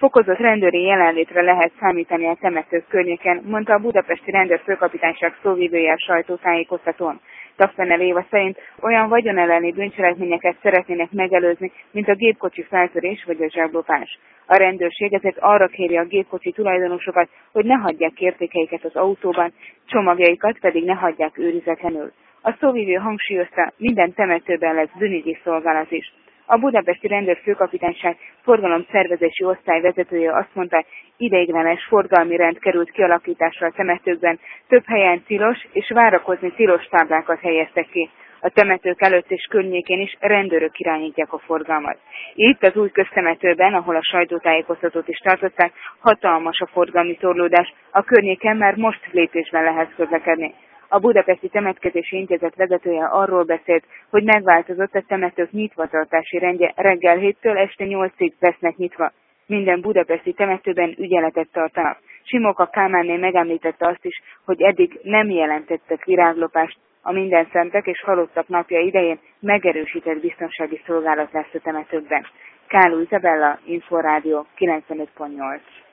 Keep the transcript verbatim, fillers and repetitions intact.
Fokozott rendőri jelenlétre lehet számítani a temetők környéken, mondta a budapesti rendőrfőkapitányság szóvivője a sajtótájékoztatón. Tapfenner Éva szerint olyan vagyon elleni bűncselekményeket szeretnének megelőzni, mint a gépkocsi feltörés vagy a zsablopás. A rendőrség ezért arra kéri a gépkocsi tulajdonosokat, hogy ne hagyják értékeiket az autóban, csomagjaikat pedig ne hagyják őrizetlenül. A szóvivő hangsúlyozta, minden temetőben lesz bűnügyi szolgálat is. A budapesti rendőrfőkapitányság forgalomszervezési osztály vezetője azt mondta, ideiglenes forgalmi rend került kialakításra a temetőkben, több helyen tilos és várakozni tilos táblákat helyeztek ki. A temetők előtt és környékén is rendőrök irányítják a forgalmat. Itt az új köztemetőben, ahol a sajtótájékoztatót is tartották, hatalmas a forgalmi torlódás, a környéken már most lépésben lehet közlekedni. A Budapesti Temetkezési Intézet vezetője arról beszélt, hogy megváltozott a temetők nyitvatartási rendje, reggel héttől este nyolcig lesznek nyitva. Minden budapesti temetőben ügyeletet tartanak. Simóka Kálmánné megemlítette azt is, hogy eddig nem jelentettek viráglopást. A mindenszentek és halottak napja idején megerősített biztonsági szolgálat lesz a temetőkben. Káló Izabella, Inforádió kilencvenöt pont nyolc.